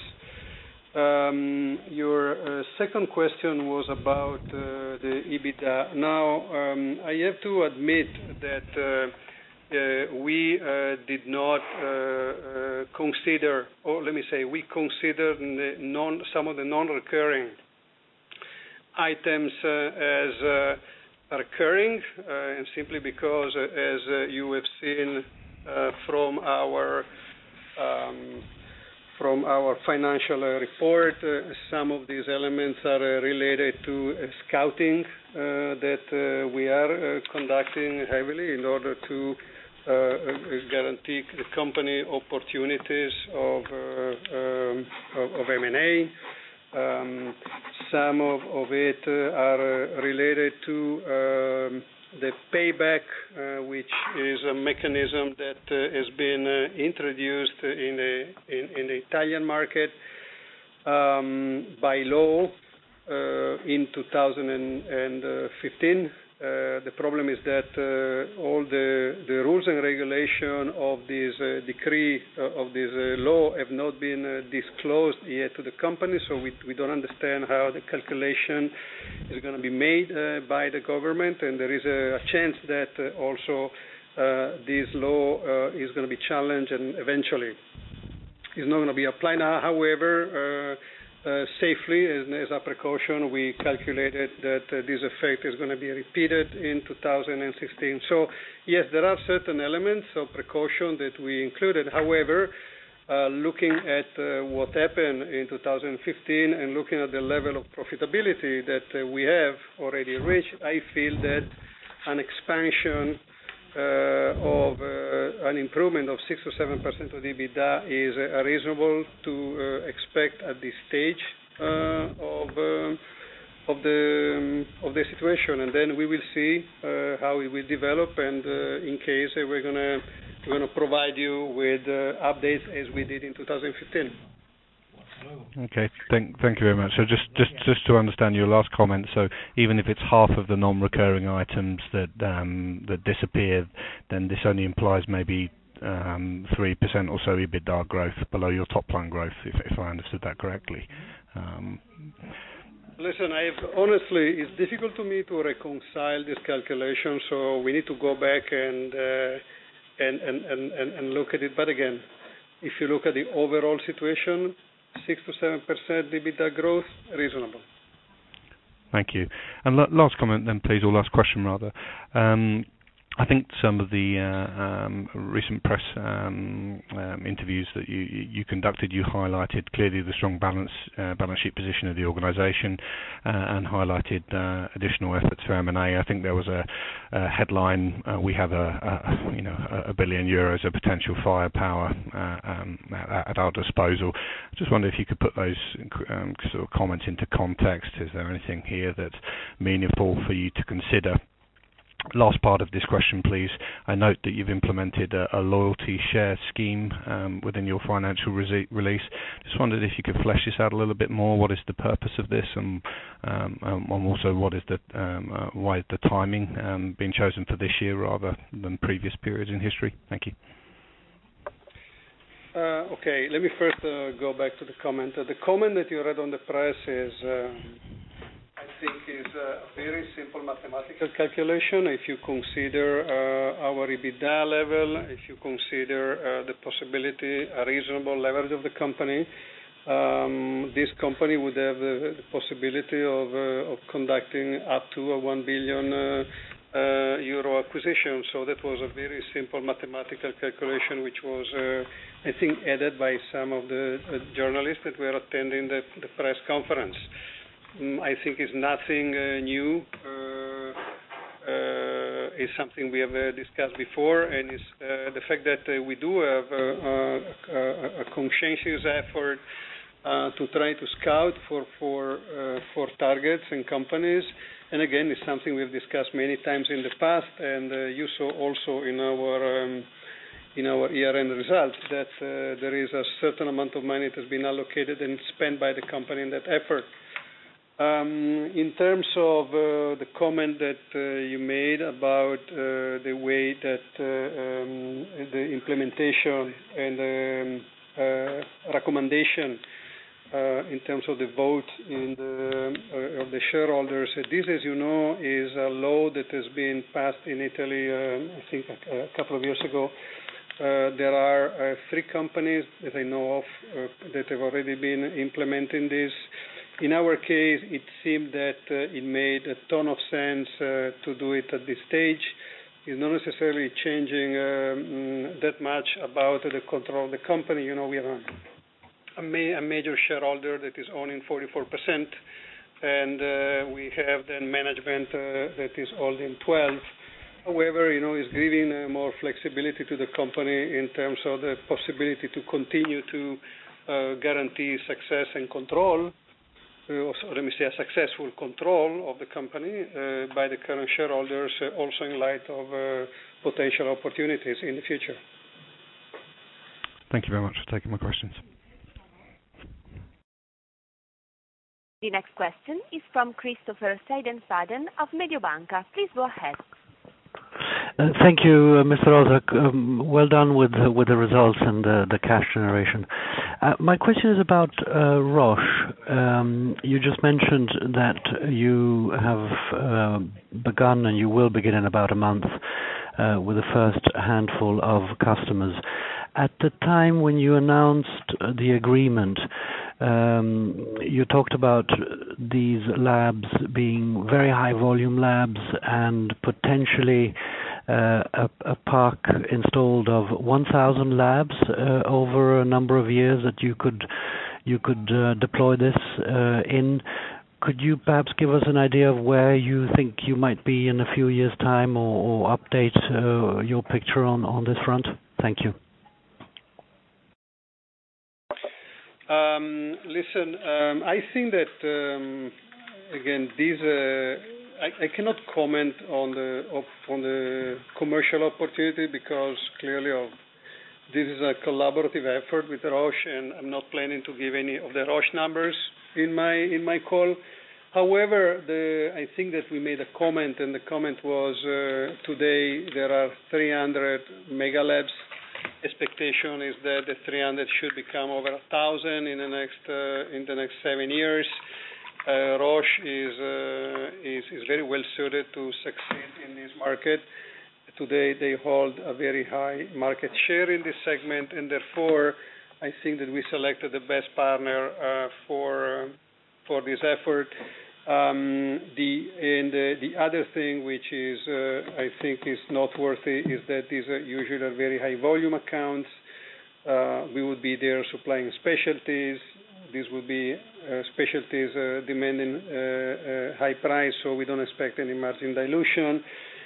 B: Your second question was about the EBITDA. Now I have to admit that we did not consider, or let me say, we consider some of the non-recurring items as recurring, and simply because, as you have seen from our financial report, some of these elements are related to scouting that we are conducting heavily in order to guarantee the company opportunities of M&A. Some of it are related to the payback, which is a mechanism that has been introduced in the Italian market by law in 2015. The problem is that all the rules and regulation of this decree, of this law, have not been disclosed yet to the company, so we don't understand how the calculation is going to be made by the government, and there is a chance that also this law is going to be challenged and eventually is not going to be applied. However, safely, as a precaution, we calculated that this effect is going to be repeated in 2016. So, yes, there are certain elements of precaution that we included. However, looking at what happened in 2015 and looking at the level of profitability that we have already reached, I feel that an expansion of an improvement of 6 to 7% of the EBITDA is reasonable to expect at this stage of the situation, and then we will see how it will develop, and in case we're gonna provide you with updates as we did in 2015.
I: Okay, thank you very much. So just to understand your last comment, so even if it's half of the non-recurring items that disappear, then this only implies maybe 3% or so EBITDA growth below your top line growth, if I understood that correctly.
B: Listen, honestly, it's difficult to me to reconcile this calculation, so we need to go back and look at it. But again, if you look at the overall situation, 6 to 7% EBITDA growth, reasonable.
I: Thank you. And last comment then, please, or last question rather. I think some of the recent press interviews that you conducted, you highlighted clearly the strong balance sheet position of the organisation and highlighted additional efforts for M&A. I think there was a headline: we have €1 billion of potential firepower at our disposal. I just wonder if you could put those sort of comments into context. Is there anything here that's meaningful for you to consider? Last part of this question, please. I note that you've implemented a loyalty share scheme within your financial release. Just wondered if you could flesh this out a little bit more. What is the purpose of this, and also what is why is the timing being chosen for this year rather than previous periods in history? Thank you.
B: Okay, let me first go back to the comment. The comment that you read on the press is, I think, is a very simple mathematical calculation. If you consider our EBITDA level, if you consider the possibility, a reasonable leverage of the company, this company would have the possibility of conducting up to a €1 billion acquisition. So that was a very simple mathematical calculation, which was, I think, added by some of the journalists that were attending the press conference. I think it's nothing new. It's something we have discussed before, and it's the fact that we do have a conscientious effort to try to scout for targets and companies. And again, it's something we've discussed many times in the past, and you saw also in our year-end results that there is a certain amount of money that has been allocated and spent by the company in that effort. In terms of the comment that you made about the way that the implementation and the recommendation in terms of the vote of the shareholders, this, as you know, is a law that has been passed in Italy, I think a couple of years ago, There are 3 companies that I know of that have already been implementing this. In our case, it seemed that it made a ton of sense to do it at this stage. It's not necessarily changing that much about the control of the company. You know, we have a major shareholder that is owning 44%, and we have then management that is holding 12%. However, you know, it's giving more flexibility to the company in terms of the possibility to continue to guarantee success and control, let me say a successful control of the company by the current shareholders, also in light of potential opportunities in the future.
I: Thank you very much for taking my questions.
A: The next question is from Christopher Seidenfaden of Mediobanca. Please go ahead.
J: Thank you, Mr. Ozak. Well done with the results and the cash generation. My question is about Roche. You just mentioned that you have begun and you will begin in about a month with the first handful of customers. At the time when you announced the agreement, you talked about these labs being very high volume labs and potentially a park installed of 1,000 labs over a number of years that you could deploy this in. Could you perhaps give us an idea of where you think you might be in a few years' time, or update your picture on this front? Thank you.
B: Listen, I think that again, these I cannot comment on the commercial opportunity because clearly this is a collaborative effort with Roche, and I'm not planning to give any of the Roche numbers in my call. However, I think that we made a comment, and the comment was today there are 300 mega labs. Expectation is that the 300 should become over 1,000 in the next 7 years. Roche is very well suited to succeed in this market. Today they hold a very high market share in this segment, and therefore I think that we selected the best partner for this effort. The other thing which is I think is noteworthy is that these are usually very high volume accounts. We would be there supplying specialties. These would be specialties demanding high price, so we don't expect any margin dilution.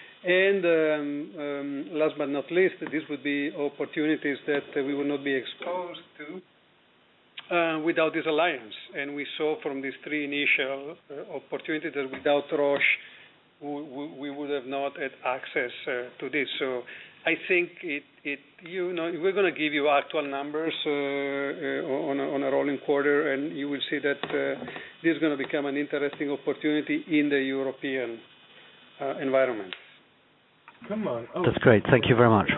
B: And last but not least, this would be opportunities that we will not be exposed to without this alliance. And we saw from these 3 initial opportunities that without Roche, we would have not had access to this. So I think we're going to give you actual numbers on a rolling quarter, and you will see that this is going to become an interesting opportunity in the European environment.
J: Come on. Oh. That's great. Thank you very much.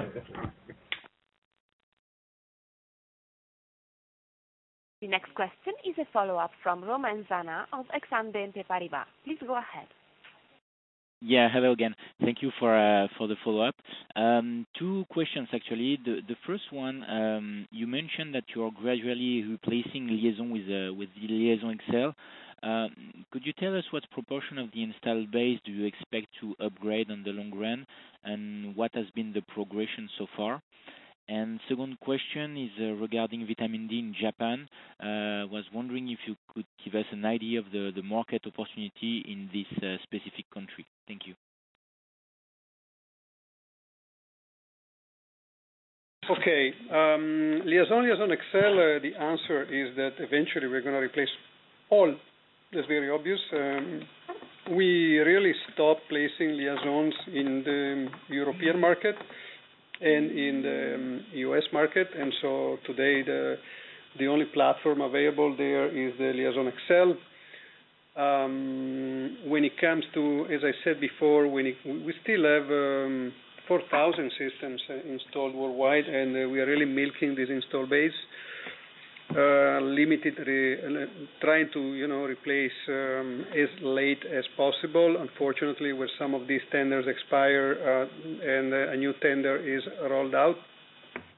A: The next question is a follow-up from Romain Zana of Exane BNP Paribas. Please go ahead.
D: Yeah, hello again. Thank you for the follow-up. 2 questions actually. The first one, you mentioned that you are gradually replacing Liaison with the Liaison XL. Could you tell us what proportion of the installed base do you expect to upgrade on the long run, and what has been the progression so far? And second question is regarding vitamin D in Japan. Was wondering if you could give us an idea of the market opportunity in this specific country. Thank you.
B: Okay. Liaison XL, the answer is that eventually we're going to replace all. That's very obvious. We really stopped placing Liaisons in the European market and in the US market, and so today the only platform available there is the Liaison XL. When it comes to, as I said before, we still have 4,000 systems installed worldwide, and we are really milking this install base, trying to replace as late as possible. Unfortunately, where some of these tenders expire and a new tender is rolled out,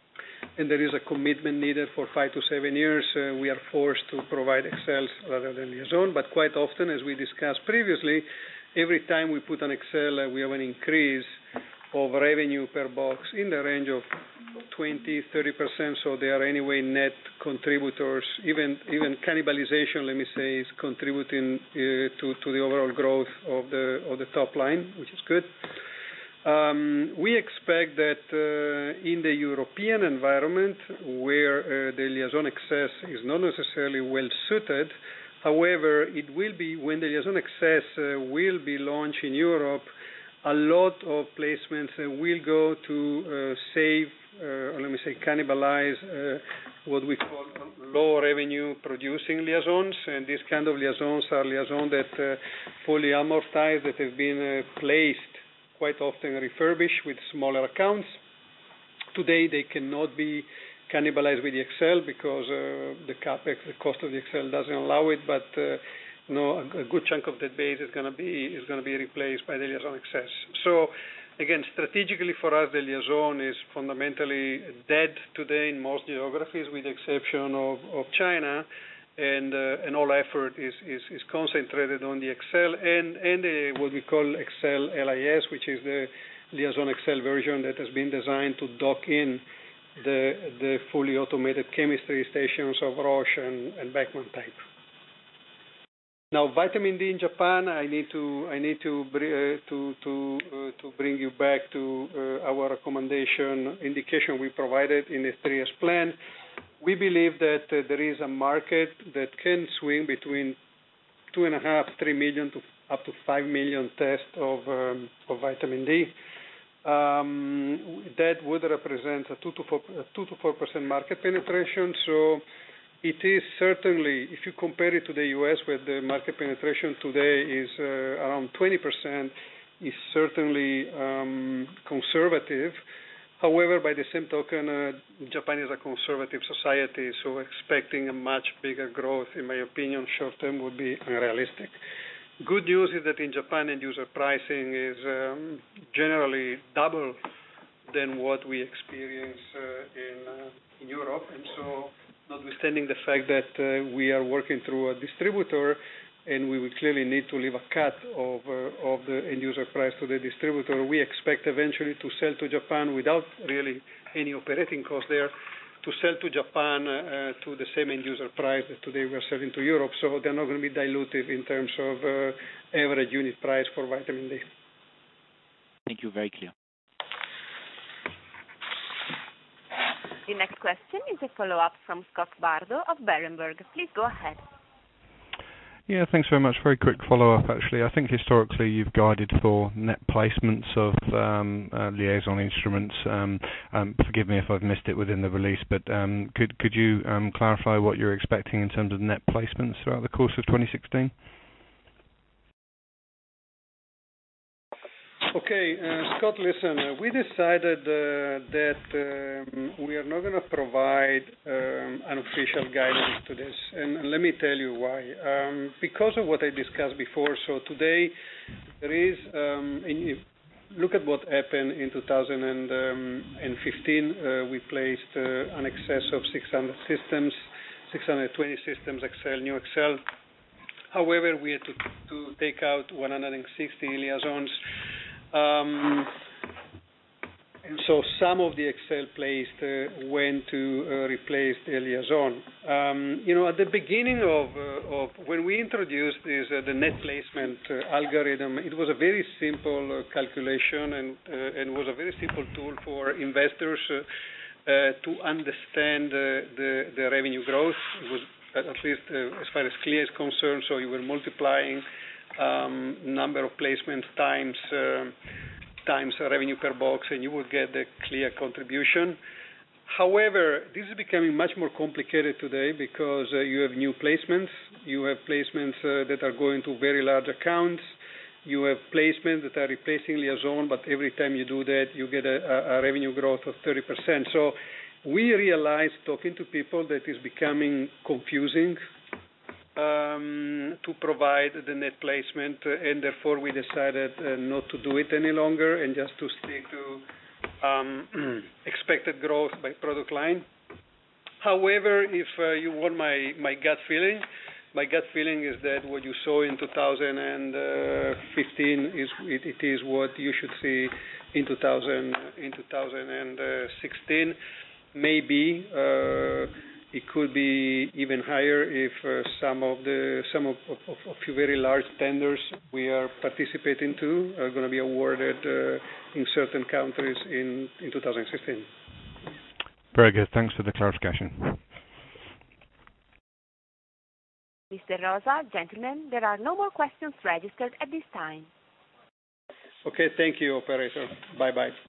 B: and there is a commitment needed for 5 to 7 years, we are forced to provide XLs rather than liaison. But quite often, as we discussed previously, every time we put an XL, we have an increase of revenue per box in the range of 20-30%, so they are anyway net contributors. Even cannibalization, let me say, is contributing to the overall growth of the top line, which is good. We expect that in the European environment, where the Liaison XS is not necessarily well suited, however, it will be when the Liaison XS will be launched in Europe. A lot of placements will go to save, or let me say, cannibalize what we call low revenue producing liaisons, and these kind of liaisons are liaisons that fully amortized, that have been placed quite often refurbished with smaller accounts. Today they cannot be cannibalized with the XL because the capex, the cost of the XL doesn't allow it, but a good chunk of that base is going to be replaced by the Liaison XS. So again, strategically for us, the Liaison is fundamentally dead today in most geographies, with the exception of China, and all effort is concentrated on the XL and what we call XL LIS, which is the Liaison XL version that has been designed to dock in the fully automated chemistry stations of Roche and Beckman type. Now, vitamin D in Japan, I need to bring you back to our recommendation indication we provided in the 3 years plan. We believe that there is a market that can swing between 2.5-3 million to up to 5 million tests of vitamin D. That would represent a 2 to 4% market penetration. So it is certainly, if you compare it to the U.S., where the market penetration today is around 20%, is certainly conservative. However, by the same token, Japan is a conservative society, so expecting a much bigger growth, in my opinion, short term would be unrealistic. Good news is that in Japan, end user pricing is generally double than what we experience in Europe, and so notwithstanding the fact that we are working through a distributor, and we will clearly need to leave a cut of the end user price to the distributor, we expect eventually to sell to Japan without really any operating cost there, to sell to Japan to the same end user price that today we are selling to Europe. So they're not going to be dilutive in terms of average unit price for vitamin D.
D: Thank you, very clear.
A: The next question is a follow-up from Scott Bardo of Berenberg. Please go ahead.
I: Yeah, thanks very much. Very quick follow-up, actually. I think historically you've guided for net placements of liaison instruments. Forgive me if I've missed it within the release, but could you clarify what you're expecting in terms of net placements throughout the course of 2016?
B: Okay, Scott, listen, we decided that we are not going to provide an official guidance to this, and let me tell you why. Because of what I discussed before, so today there is, look at what happened in 2015. We placed an excess of 600 systems, 620 systems XL, new XL. However, we had to take out 160 liaisons. And so some of the XL placed went to replace the liaison. At the beginning of when we introduced the net placement algorithm, it was a very simple calculation and was a very simple tool for investors to understand the revenue growth. It was at least as far as CLIA is concerned. So you were multiplying number of placements times revenue per box, and you would get the clear contribution. However, this is becoming much more complicated today because you have new placements. You have placements that are going to very large accounts. You have placements that are replacing liaison, but every time you do that, you get a revenue growth of 30%. So we realized, talking to people, that is becoming confusing to provide the net placement, and therefore we decided not to do it any longer and just to stick expected growth by product line. However, if you want my gut feeling is that what you saw in 2015 it is what you should see in 2016. Maybe it could be even higher if some of few very large tenders we are participating to are going to be awarded in certain countries in 2016.
I: Very good. Thanks for the clarification.
A: Mr. Rosa, gentlemen, there are no more questions registered at this time.
B: Okay, thank you, operator. Bye-bye.